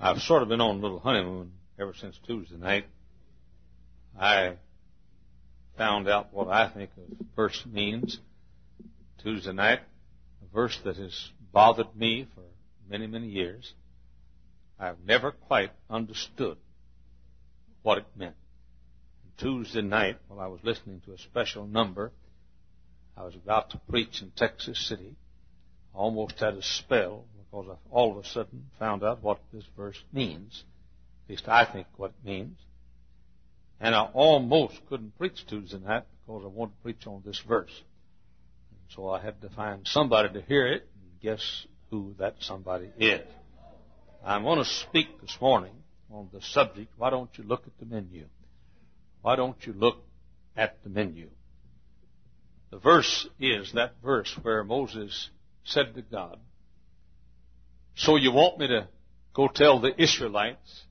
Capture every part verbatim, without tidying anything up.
I've sort of been on a little honeymoon ever since Tuesday night. I found out what I think a verse means Tuesday night, a verse that has bothered me for many, many years. I've never quite understood what it meant. Tuesday night, while I was listening to a special number, I was about to preach in Texas City. I almost had a spell because I all of a sudden found out what this verse means. At least I think what it means. And I almost couldn't preach Tuesday night because I wanted to preach on this verse. And so I had to find somebody to hear it, and guess who that somebody is. I'm going to speak this morning on the subject, why don't you look at the menu? Why don't you look at the menu? The verse is that verse where Moses said to God, so you want me to go tell the Israelites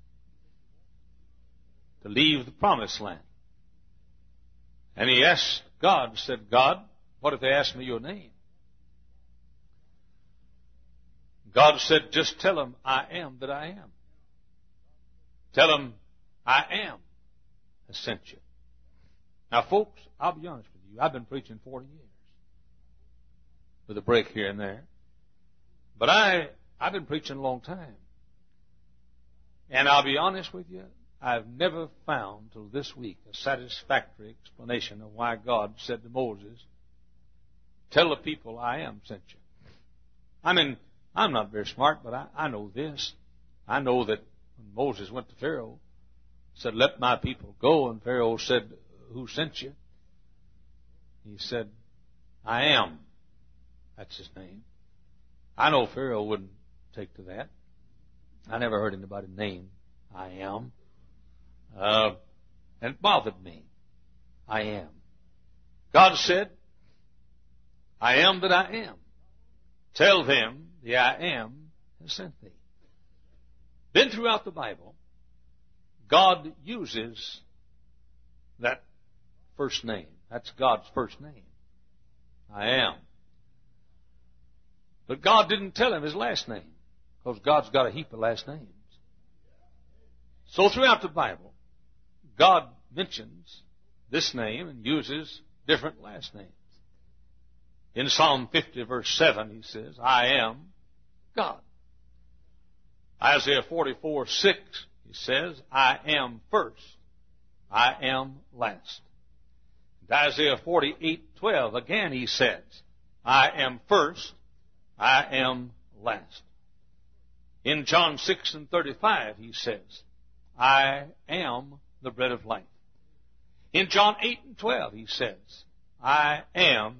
to leave the promised land? And he asked God, said, God, what if they ask me your name? God said, just tell them I am that I am. Tell them I am has sent you. Now, folks, I'll be honest with you. I've been preaching forty years with a break here and there. But I, I've been preaching a long time. And I'll be honest with you, I've never found till this week a satisfactory explanation of why God said to Moses, tell the people I am sent you. I mean, I'm not very smart, but I, I know this. I know that when Moses went to Pharaoh, said, let my people go, and Pharaoh said, who sent you? He said, I am. That's his name. I know Pharaoh wouldn't take to that. I never heard anybody name I am. Uh, and it bothered me. I am. God said, I am that I am. Tell them the I am has sent thee. Then throughout the Bible, God uses that first name. That's God's first name. I am. But God didn't tell him his last name, because God's got a heap of last names. So throughout the Bible, God mentions this name and uses different last names. In Psalm fifty, verse seven, he says, I am God. Isaiah forty-four, six, he says, I am first, I am last. And Isaiah forty-eight, twelve, again he says, I am first, I am last. In John six and thirty-five, he says, I am the bread of life. In John eight and twelve, he says, I am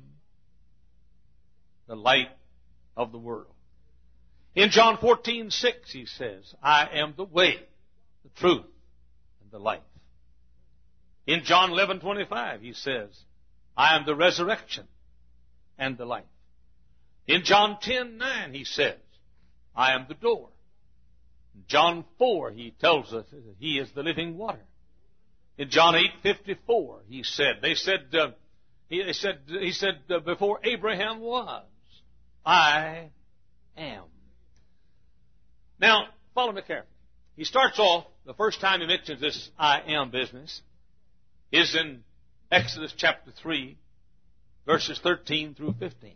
the light of the world. In John fourteen, six, he says, I am the way, the truth, and the life. In John eleven, twenty-five, he says, I am the resurrection and the life. In John ten, nine, he says, I am the door. In John four, he tells us that he is the living water. In John eight, fifty-four, he said, they said, uh, he, they said, he said, uh, before Abraham was, I am. Now, follow me carefully. He starts off, the first time he mentions this I am business is in Exodus chapter three, verses thirteen through fifteen.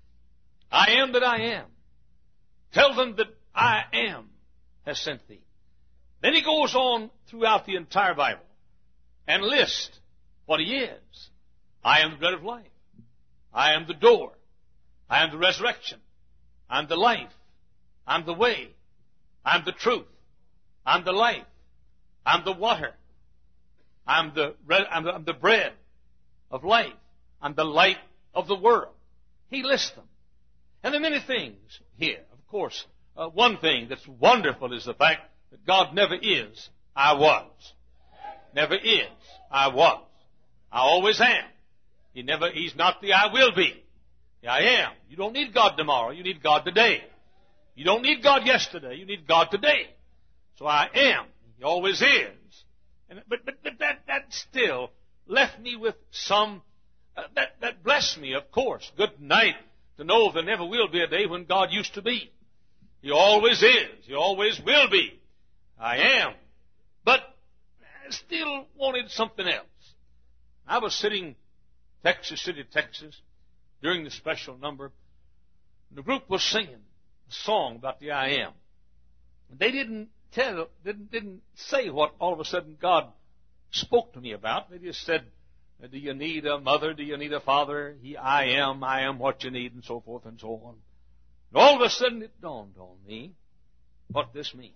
I am that I am. Tell them that I am has sent thee. Then he goes on throughout the entire Bible and lists what he is. I am the bread of life. I am the door. I am the resurrection. I'm the life. I'm the way. I'm the truth. I'm the life. I'm the water. I'm the, I'm the, I'm the bread of life. I'm the light of the world. He lists them. And there are many things here. Of course, uh, one thing that's wonderful is the fact that God never is, I was. Never is, I was. I always am. He never, he's not the I will be. The I am. You don't need God tomorrow. You need God today. You don't need God yesterday. You need God today. So I am. He always is. And, but, but, but that, that still left me with some, uh, that, that blessed me, of course. Good night to know there never will be a day when God used to be. He always is. He always will be. I am. But I still wanted something else. I was sitting Texas City, Texas, during the special number, and the group was singing a song about the I am. They didn't tell, didn't, didn't say what all of a sudden God spoke to me about. They just said, do you need a mother? Do you need a father? He, I am, I am what you need, and so forth and so on. And all of a sudden it dawned on me what this means.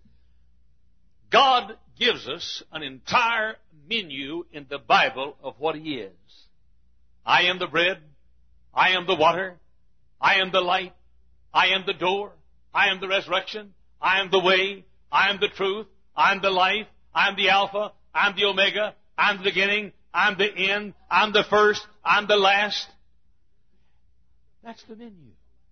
God gives us an entire menu in the Bible of what He is. I am the bread. I am the water. I am the light. I am the door. I am the resurrection. I am the way. I am the truth. I am the life. I am the Alpha. I am the Omega. I am the beginning. I am the end. I am the first. I am the last. That's the menu.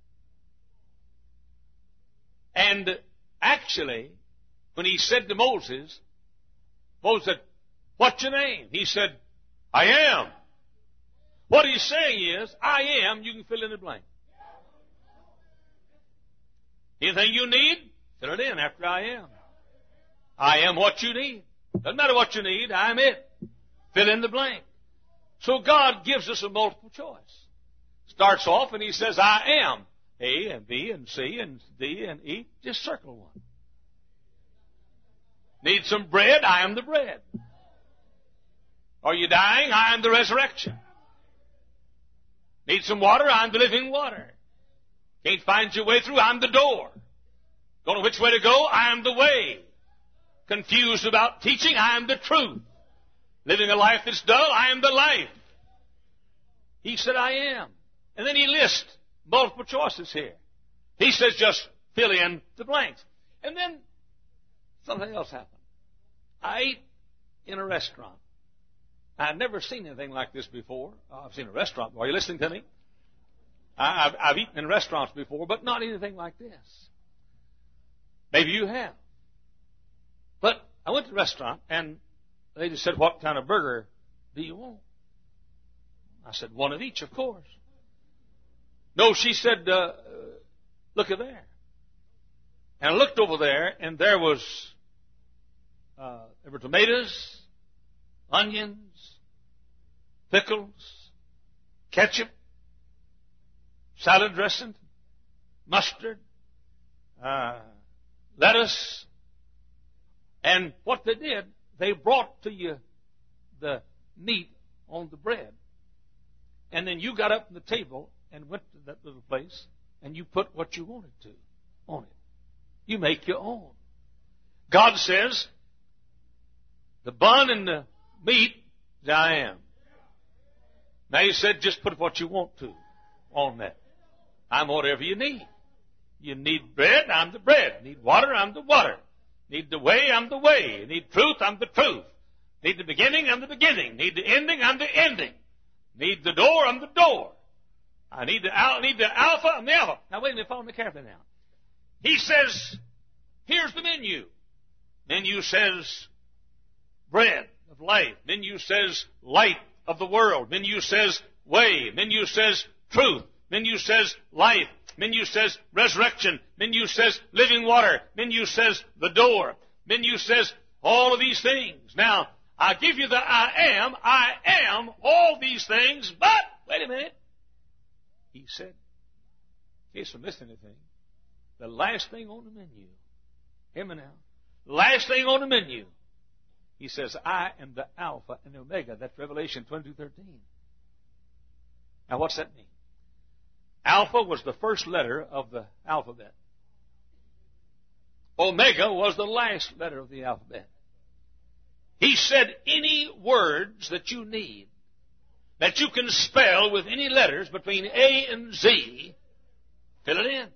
And actually, when He said to Moses, Moses said, what's your name? He said, I am. What He's saying is, I am, you can fill in the blank. Anything you need, fill it in after I am. I am what you need. Doesn't matter what you need, I'm it. Fill in the blank. So God gives us a multiple choice. Starts off and He says, I am. A and B and C and D and E. Just circle one. Need some bread? I am the bread. Are you dying? I am the resurrection. Need some water? I'm the living water. Can't find your way through? I'm the door. Don't know which way to go? I am the way. Confused about teaching? I am the truth. Living a life that's dull? I am the life. He said, I am. And then He lists multiple choices here. He says, just fill in the blanks. And then something else happened. I ate in a restaurant. I've never seen anything like this before. I've seen a restaurant. Are you listening to me? I've, I've eaten in restaurants before, but not anything like this. Maybe you have. But I went to a restaurant, and they just said, what kind of burger do you want? I said, one of each, of course. No, she said, uh, look at there. And I looked over there, and there was, uh, there were tomatoes, onions, pickles, ketchup, salad dressing, mustard, uh, lettuce. And what they did, they brought to you the meat on the bread. And then you got up from the table and went to that little place, and you put what you wanted to on it. You make your own. God says, the bun and the meat, I am. Now He said, just put what you want to on that. I'm whatever you need. You need bread, I'm the bread. Need water, I'm the water. Need the way, I'm the way. Need truth, I'm the truth. Need the beginning, I'm the beginning. Need the ending, I'm the ending. Need the door, I'm the door. I need the, al- need the alpha, I'm the alpha. Now wait a minute, follow me carefully now. He says, here's the menu. Menu says bread of life. Menu says light of the world. Menu says way. Menu says truth. Menu says life. Menu says resurrection. Menu says living water. Menu says the door. Menu says all of these things. Now, I give you the I am. I am all these things, but, wait a minute. He said, in case I missed anything, the last thing on the menu, hear me now, the last thing on the menu, He says, I am the Alpha and the Omega. That's Revelation twenty-two thirteen. Now, what's that mean? Alpha was the first letter of the alphabet. Omega was the last letter of the alphabet. He said any words that you need, that you can spell with any letters between A and Z, fill it in.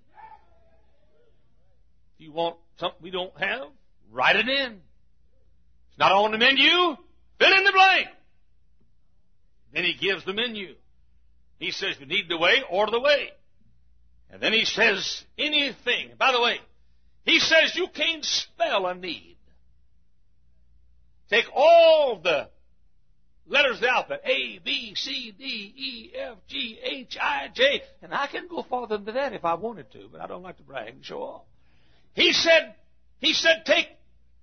If you want something we don't have, write it in. It's not on the menu, fill in the blank. Then He gives the menu. He says, if you need the way, order the way. And then He says, anything. By the way, He says you can't spell a need. Take all the letters of the alphabet, A, B, C, D, E, F, G, H, I, J, and I can go farther than that if I wanted to, but I don't like to brag and show off. He said, He said, take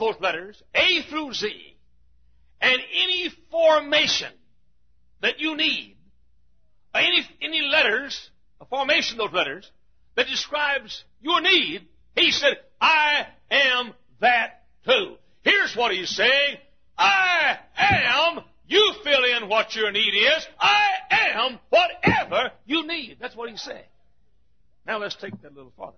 those letters, A through Z, and any formation that you need, any, any letters, a formation of those letters, that describes your need, he said, I am that too. Here's what he's saying. I am, you fill in what your need is. I am whatever you need. That's what he's saying. Now let's take that a little farther.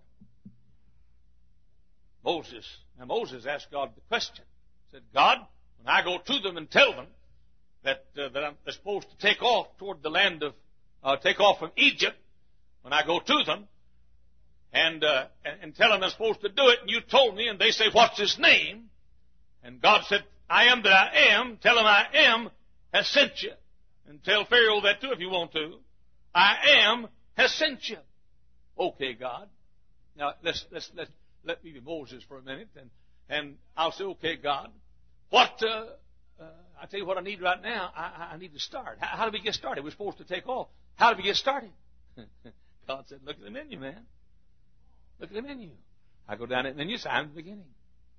Moses, now Moses asked God the question. He said, God, when I go to them and tell them that, uh, that I'm, they're supposed to take off toward the land of, uh, take off from Egypt, when I go to them, and, uh, and, and tell them they're supposed to do it, and you told me, and they say, what's his name? And God said, I am that I am. Tell him I am has sent you. And tell Pharaoh that too if you want to. I am has sent you. Okay, God. Now, let's, let's, let's, let me be Moses for a minute, and, and I'll say, okay, God, what, uh, uh, I tell you what I need right now. I, I need to start. How, how do we get started? We're supposed to take off. How do we get started? God said, look at the menu, man. Look at the menu. I go down at the menu, say, I'm the beginning.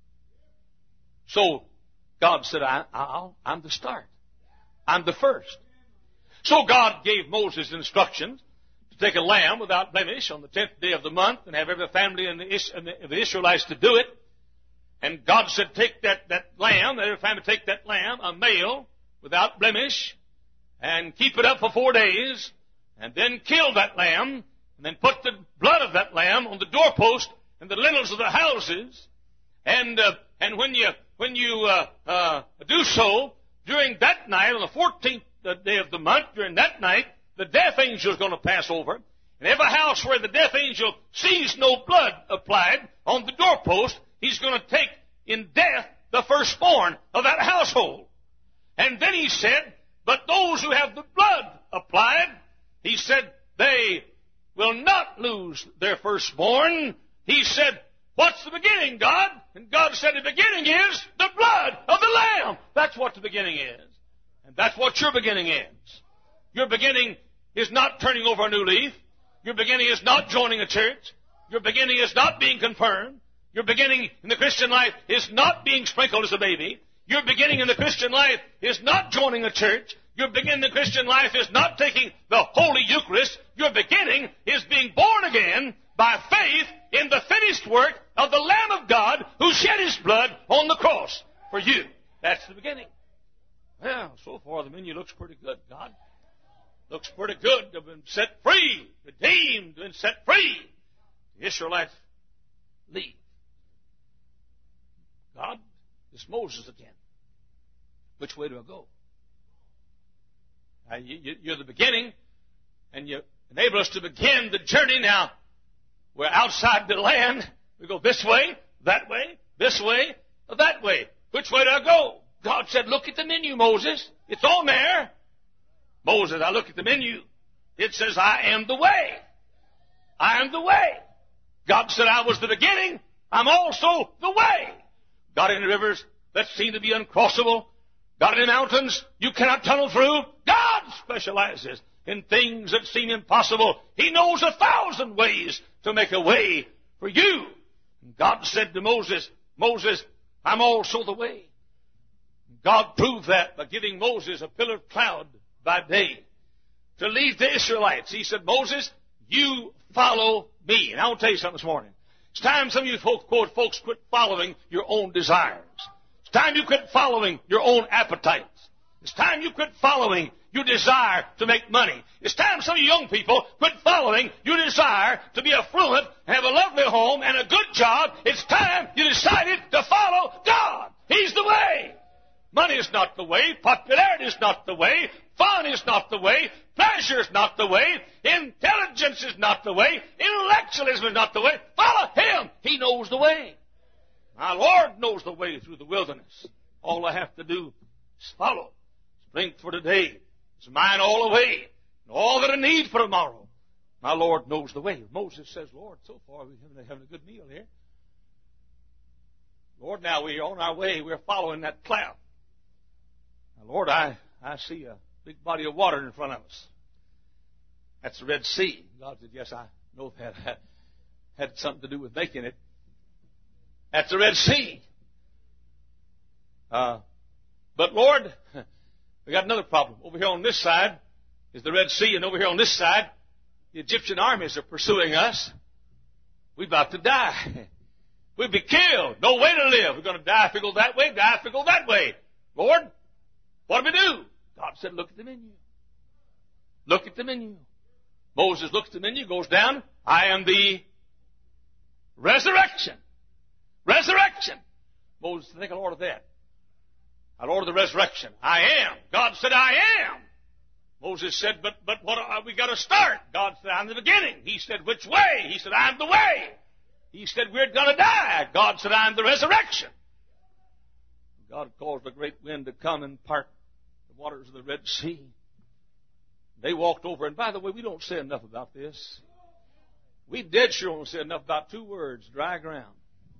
So, God said, I, I'll, I'm the start. I'm the first. So God gave Moses instructions to take a lamb without blemish on the tenth day of the month and have every family in the, Is- in the, the Israelites to do it. And God said, take that, that lamb, every family take that lamb, a male, without blemish, and keep it up for four days, and then kill that lamb, and then put the blood of that lamb on the doorpost and the lintels of the houses, and uh, and when you when you uh, uh, do so, during that night, on the fourteenth day of the month, during that night, the death angel is going to pass over. And every house where the death angel sees no blood applied on the doorpost, he's going to take in death the firstborn of that household. And then he said, but those who have the blood applied, he said, they will not lose their firstborn. He said, what's the beginning, God? And God said, the beginning is the blood of the Lamb. That's what the beginning is. And that's what your beginning is. Your beginning is not turning over a new leaf. Your beginning is not joining a church. Your beginning is not being confirmed. Your beginning in the Christian life is not being sprinkled as a baby. Your beginning in the Christian life is not joining a church. Your beginning in the Christian life is not taking the Holy Eucharist. Your beginning is being born again by faith in the finished work of the Lamb of God who shed his blood on the cross for you. That's the beginning. Well, so far the menu looks pretty good, God. Looks pretty good to have been set free, redeemed, been set free. The Israelites leave. God, it's Moses again. Which way do I go? Now, you, you, you're the beginning, and you enable us to begin the journey. Now, we're outside the land. We go this way, that way, this way, or that way. Which way do I go? God said, look at the menu, Moses. It's on there. Moses, I look at the menu. It says, I am the way. I am the way. God said, I was the beginning. I'm also the way. God in the rivers that seem to be uncrossable. God in the mountains you cannot tunnel through. God specializes in things that seem impossible. He knows a thousand ways to make a way for you. And God said to Moses, Moses, I'm also the way. God proved that by giving Moses a pillar of cloud by day to lead the Israelites. He said, Moses, you follow me. And I want to tell you something this morning. It's time some of you folks, quote, folks quit following your own desires. It's time you quit following your own appetites. It's time you quit following your desire to make money. It's time some of you young people quit following your desire to be affluent, have a lovely home, and a good job. It's time you decided to follow God. He's the way. Money is not the way. Popularity is not the way. Fun is not the way. Pleasure is not the way. Intelligence is not the way. Intellectualism is not the way. Follow Him. He knows the way. My Lord knows the way through the wilderness. All I have to do is follow. Strength for today is mine all the way. And all that I need for tomorrow. My Lord knows the way. Moses says, Lord, so far we're having a good meal here. Lord, now we're on our way. We're following that cloud. Now, Lord, I, I see a big body of water in front of us. That's the Red Sea. God said, yes, I know that had, had something to do with making it. That's the Red Sea. Uh, but Lord, we got another problem. Over here on this side is the Red Sea, and over here on this side, the Egyptian armies are pursuing us. We're about to die. We'll be killed. No way to live. We're going to die if we go that way, die if we go that way. Lord, what do we do? God said, look at the menu. Look at the menu. Moses looks at the menu, goes down. I am the resurrection. Resurrection. Moses said, thank the Lord of that. I Lord of the resurrection. I am. God said, I am. Moses said, but, but what, uh, we got to start. God said, I'm the beginning. He said, which way? He said, I'm the way. He said, we're going to die. God said, I'm the resurrection. God caused a great wind to come and part the waters of the Red Sea. They walked over, and by the way, we don't say enough about this. We dead sure don't say enough about two words, dry ground.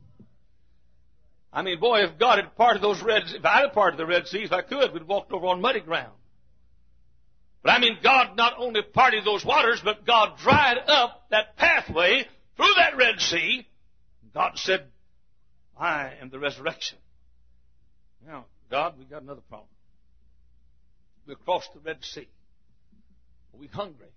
I mean, boy, if God had parted those Red, if I had parted the Red Sea, if I could, we'd walked over on muddy ground. But I mean, God not only parted those waters, but God dried up that pathway through that Red Sea. God said, I am the resurrection. Now, God, we got another problem. We crossed the Red Sea. We're hungry.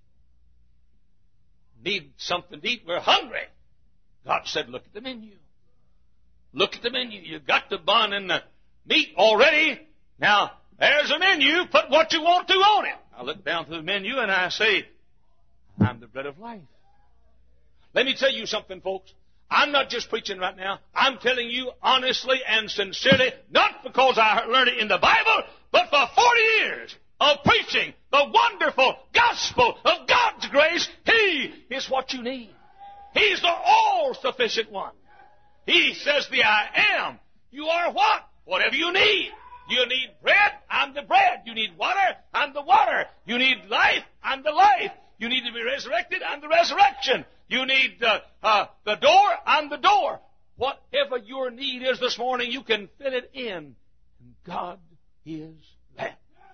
Need something to eat. We're hungry. God said, look at the menu. Look at the menu. You've got the bun and the meat already. Now, there's a menu. Put what you want to on it. I look down through the menu and I say, I'm the bread of life. Let me tell you something, folks. I'm not just preaching right now. I'm telling you honestly and sincerely, not because I learned it in the Bible, but for forty years of preaching the wonderful gospel of God's grace. He is what you need. He's the all-sufficient one. He says the I am. You are what? Whatever you need. You need bread, I'm the bread. You need water, I'm the water. You need life, I'm the life. You need to be resurrected, I'm the resurrection. You need uh, uh, the door, I'm the door. Whatever your need is this morning, you can fit it in. And God is that.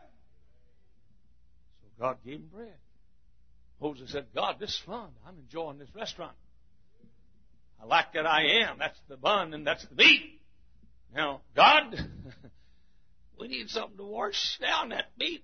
So God gave him bread. Moses said, God, this is fun. I'm enjoying this restaurant. I like that I am. That's the bun and that's the meat. Now, God, we need something to wash down that meat.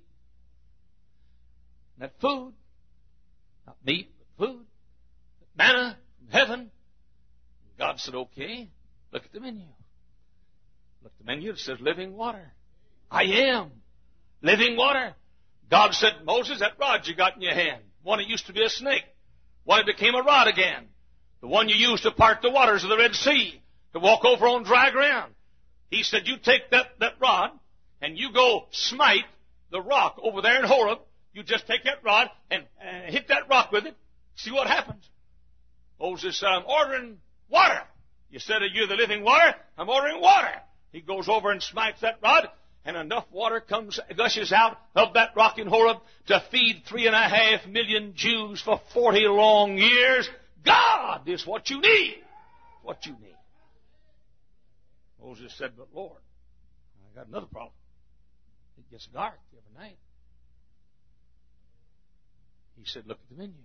That food. Not meat, but food. Manna from heaven. God said, okay, look at the menu. Look at the menu. It says living water. I am living water. God said, Moses, that rod you got in your hand, one that used to be a snake, one that became a rod again, the one you used to part the waters of the Red Sea, to walk over on dry ground. He said, you take that, that rod, and you go smite the rock over there in Horeb. You just take that rod and uh, hit that rock with it. See what happens. Moses said, I'm ordering water. You said, you're the living water. I'm ordering water. He goes over and smites that rod, and enough water comes, gushes out of that rock in Horeb to feed three and a half million Jews for forty long years. God is what you need. What you need. Moses said, but Lord, I got another problem. It gets dark every night. He said, look at the menu.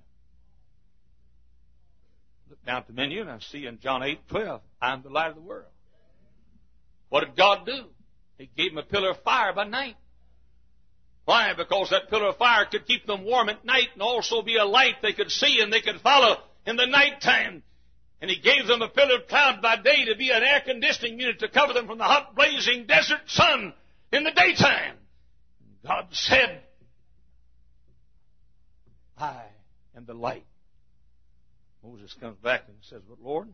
Look down at the menu and I see in John eight twelve, I'm the light of the world. What did God do? He gave them a pillar of fire by night. Why? Because that pillar of fire could keep them warm at night and also be a light they could see and they could follow in the nighttime. And He gave them a pillar of cloud by day to be an air conditioning unit to cover them from the hot blazing desert sun in the daytime. God said, I am the light. Moses comes back and says, but Lord,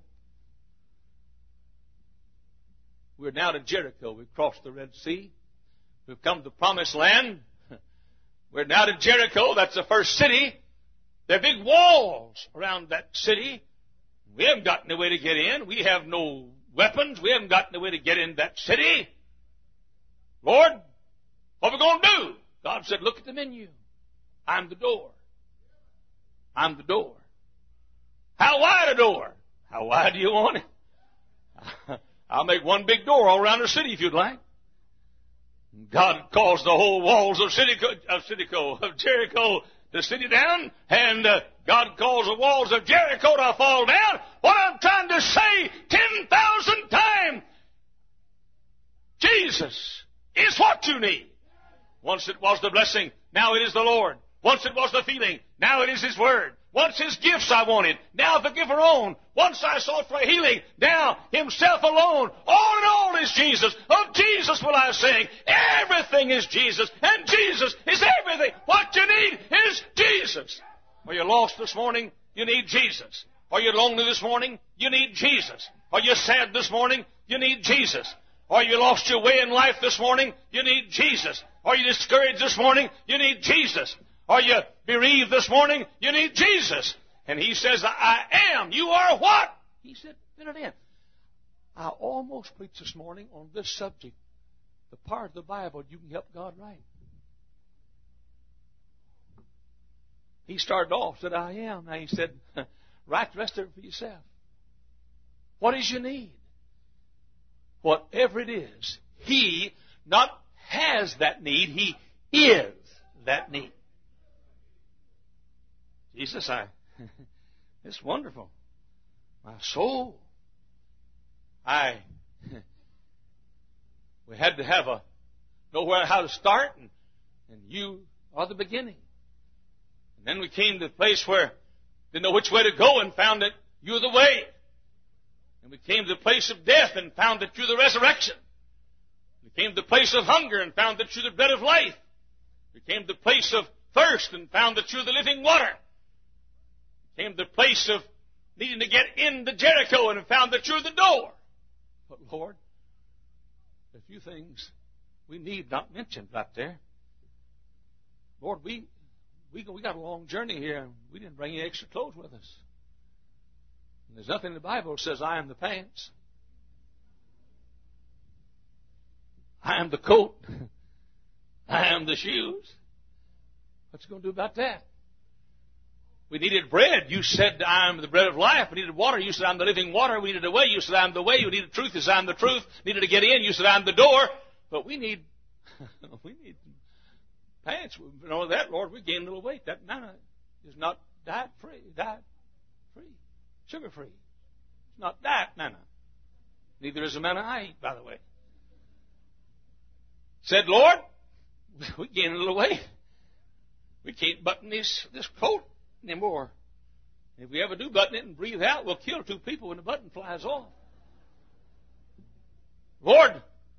we're now to Jericho. We've crossed the Red Sea. We've come to the Promised Land. We're now to Jericho. That's the first city. There are big walls around that city. We haven't got any way to get in. We have no weapons. We haven't got any way to get in that city. Lord, what are we going to do? God said, look at the menu. I'm the door. I'm the door. How wide a door? How wide do you want it? I'll make one big door all around the city if you'd like. God caused the whole walls of, Citico, of, Citico, of Jericho to sit down, and uh, God caused the walls of Jericho to fall down. What I'm trying to say ten thousand times, Jesus Jesus is what you need. Once it was the blessing, now it is the Lord. Once it was the feeling, now it is His Word. Once His gifts I wanted, now the giver own. Once I sought for healing, now Himself alone. All in all is Jesus. Of Jesus will I sing. Everything is Jesus, and Jesus is everything. What you need is Jesus. Are you lost this morning? You need Jesus. Are you lonely this morning? You need Jesus. Are you sad this morning? You need Jesus. Are you lost your way in life this morning? You need Jesus. Are you discouraged this morning? You need Jesus. Are you bereaved this morning? You need Jesus. And He says, I am. You are what? He said, fill it in. I almost preached this morning on this subject, the part of the Bible you can help God write. He started off, said, I am. Now He said, write the rest of it for yourself. What is your need? Whatever it is, He not has that need, He is that need. Jesus, I, it's wonderful. My soul. I, we had to have a, know where, how to start, and, and you are the beginning. And then we came to the place where didn't know which way to go and found that you're the way. And we came to the place of death and found that you're the resurrection. We came to the place of hunger and found that you're the bread of life. We came to the place of thirst and found that you're the living water. We came to the place of needing to get into Jericho and found that you're the door. But Lord, a few things we need not mentioned right there. Lord, we we we got a long journey here, and we didn't bring any extra clothes with us. And there's nothing in the Bible that says, I am the pants. I am the coat. I am the shoes. What's he going to do about that? We needed bread. You said, I am the bread of life. We needed water. You said, I'm the living water. We needed a way. You said, I'm the way. You needed truth. You said, I'm the truth. Needed to get in. You said, I'm the door. But we need, we need pants. We know that, Lord. We gained a little weight. That manna is not diet free. Diet free. Sugar free. It's not diet manna. Neither is the manna I eat, by the way. Said, Lord, we gained a little weight. We can't button this, this coat anymore. If we ever do button it and breathe out, we'll kill two people when the button flies off. Lord,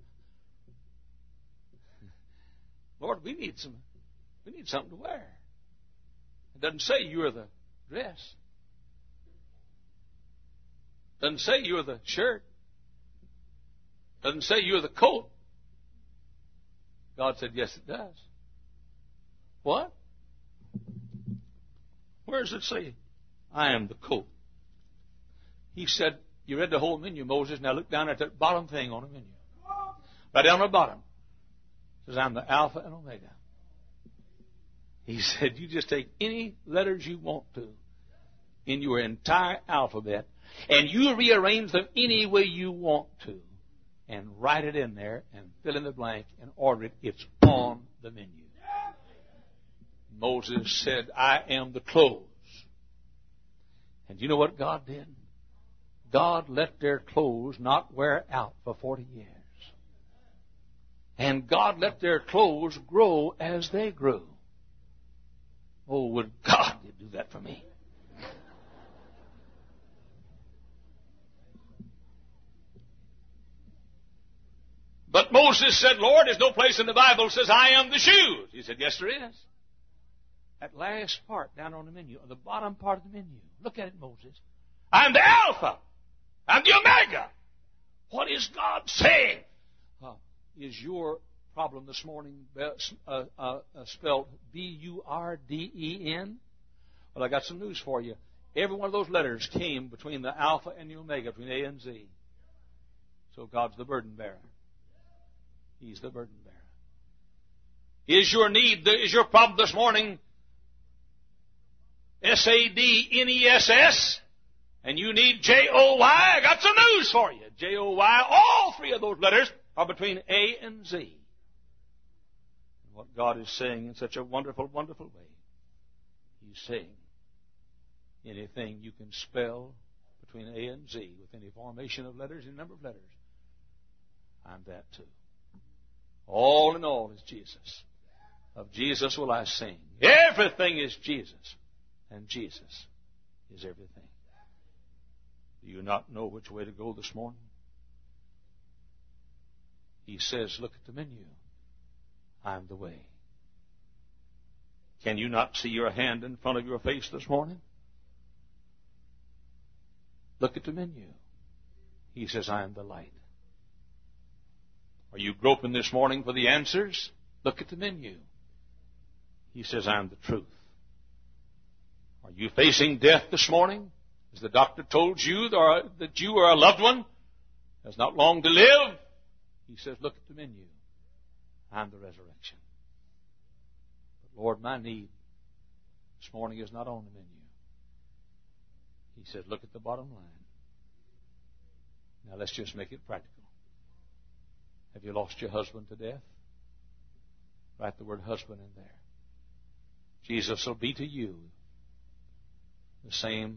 Lord, we need some, we need something to wear. It doesn't say you're the dress. It doesn't say you're the shirt. It doesn't say you're the coat. God said, yes, it does. What? Where does it say, I am the coat? He said, you read the whole menu, Moses. Now look down at that bottom thing on the menu. Right down the bottom. It says, I'm the Alpha and Omega. He said, you just take any letters you want to in your entire alphabet, and you rearrange them any way you want to, and write it in there, and fill in the blank, and order it. It's on the menu. Moses said, I am the clothes. And you know what God did? God let their clothes not wear out for forty years. And God let their clothes grow as they grew. Oh, would God do that for me? But Moses said, Lord, there's no place in the Bible that says, I am the shoes. He said, yes, there is. That last part down on the menu, on the bottom part of the menu. Look at it, Moses. I'm the Alpha. I'm the Omega. What is God saying? Uh, is your problem this morning uh, uh, uh, spelled B U R D E N? Well, I got some news for you. Every one of those letters came between the Alpha and the Omega, between A and Z. So God's the burden bearer. He's the burden bearer. Is your need, is your problem this morning S A D N E S S? And you need J O Y? I got some news for you. J O Y, all three of those letters are between A and Z. And what God is saying in such a wonderful, wonderful way, He's saying anything you can spell between A and Z with any formation of letters and number of letters, I'm that too. All in all is Jesus. Of Jesus will I sing. Everything is Jesus. And Jesus is everything. Do you not know which way to go this morning? He says, look at the menu. I'm the way. Can you not see your hand in front of your face this morning? Look at the menu. He says, I am the light. Are you groping this morning for the answers? Look at the menu. He says, I am the truth. Are you facing death this morning? As the doctor told you that you or a loved one has not long to live? He says, look at the menu. I'm the resurrection. But Lord, my need this morning is not on the menu. He says, look at the bottom line. Now let's just make it practical. Have you lost your husband to death? Write the word husband in there. Jesus will be to you the same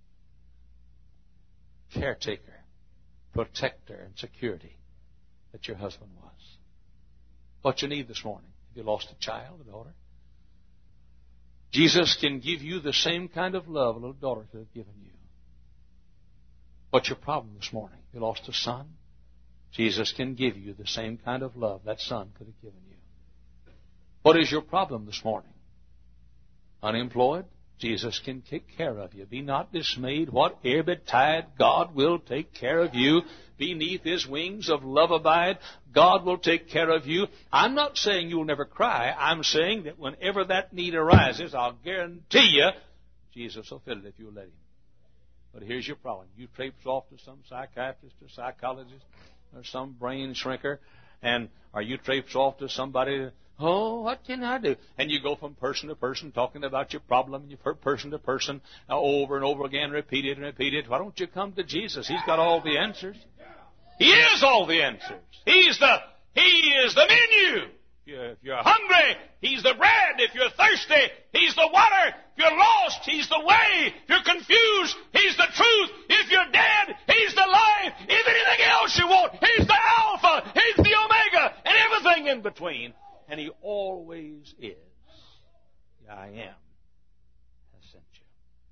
caretaker, protector, and security that your husband was. What you need this morning? Have you lost a child, a daughter? Jesus can give you the same kind of love a little daughter could have given you. What's your problem this morning? You lost a son? Jesus can give you the same kind of love that son could have given you. What is your problem this morning? Unemployed? Jesus can take care of you. Be not dismayed. Whate'er betide, God will take care of you. Beneath His wings of love abide. God will take care of you. I'm not saying you'll never cry. I'm saying that whenever that need arises, I'll guarantee you, Jesus will fill it if you'll let Him. But here's your problem. You traipse off to some psychiatrist or psychologist or some brain shrinker, and or you traipse off to somebody, oh, what can I do? And you go from person to person talking about your problem, and you've heard person to person uh, over and over again, repeat it and repeat it. Why don't you come to Jesus? He's got all the answers. He is all the answers. He's the, He is the menu. If you're, if you're hungry, He's the bread. If you're thirsty, He's the water. If you're lost, He's the way. If you're confused, He's the truth. If you're dead, He's the life. If anything else you want, He's the Alpha. He's the Omega. And everything in between. And He always is. The I am has sent you.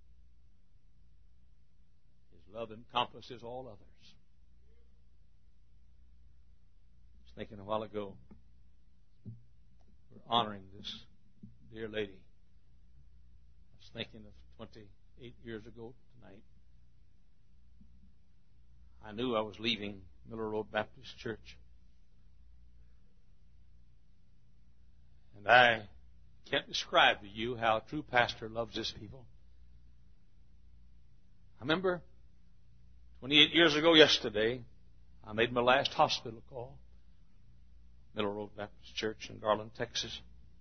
His love encompasses all others. I was thinking a while ago, we're honoring this dear lady. I was thinking of twenty-eight years ago tonight. I knew I was leaving Miller Road Baptist Church. And I can't describe to you how a true pastor loves his people. I remember twenty-eight years ago yesterday, I made my last hospital call. Miller Road Baptist Church in Garland, Texas.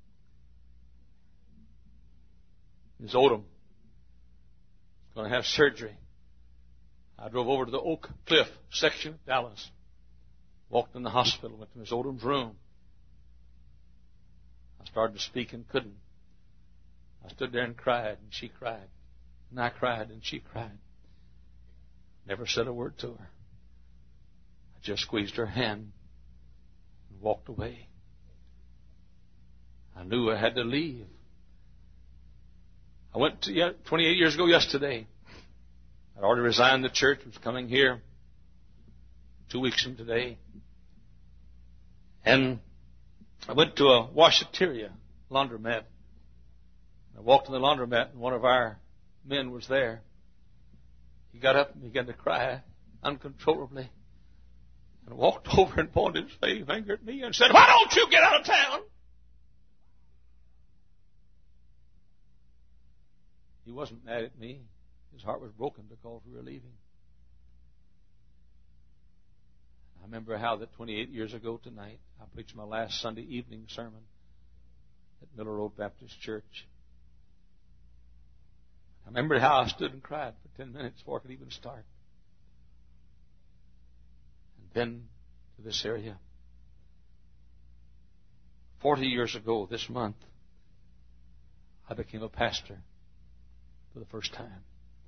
Miz Odom was going to have surgery. I drove over to the Oak Cliff section of Dallas. Walked in the hospital, went to Miz Odom's room. I started to speak and couldn't. I stood there and cried, and she cried. And I cried, and she cried. Never said a word to her. I just squeezed her hand and walked away. I knew I had to leave. I went to, yeah, twenty-eight years ago yesterday. I'd already resigned the church, was coming here two weeks from today. And I went to a washateria laundromat. I walked in the laundromat, and one of our men was there. He got up and began to cry uncontrollably, and walked over and pointed his finger at me and said, "Why don't you get out of town?" He wasn't mad at me. His heart was broken because we were leaving. I remember how that twenty-eight years ago tonight, I preached my last Sunday evening sermon at Miller Road Baptist Church. I remember how I stood and cried for ten minutes before I could even start. And then to this area. Forty years ago this month, I became a pastor for the first time.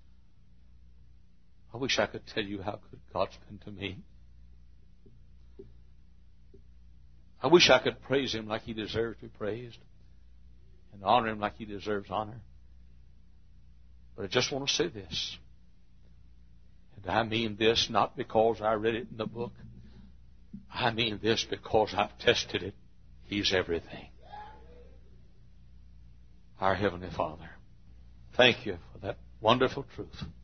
I wish I could tell you how good God's been to me. I wish I could praise Him like He deserves to be praised and honor Him like He deserves honor. But I just want to say this. And I mean this not because I read it in the book. I mean this because I've tested it. He's everything. Our Heavenly Father, thank You for that wonderful truth.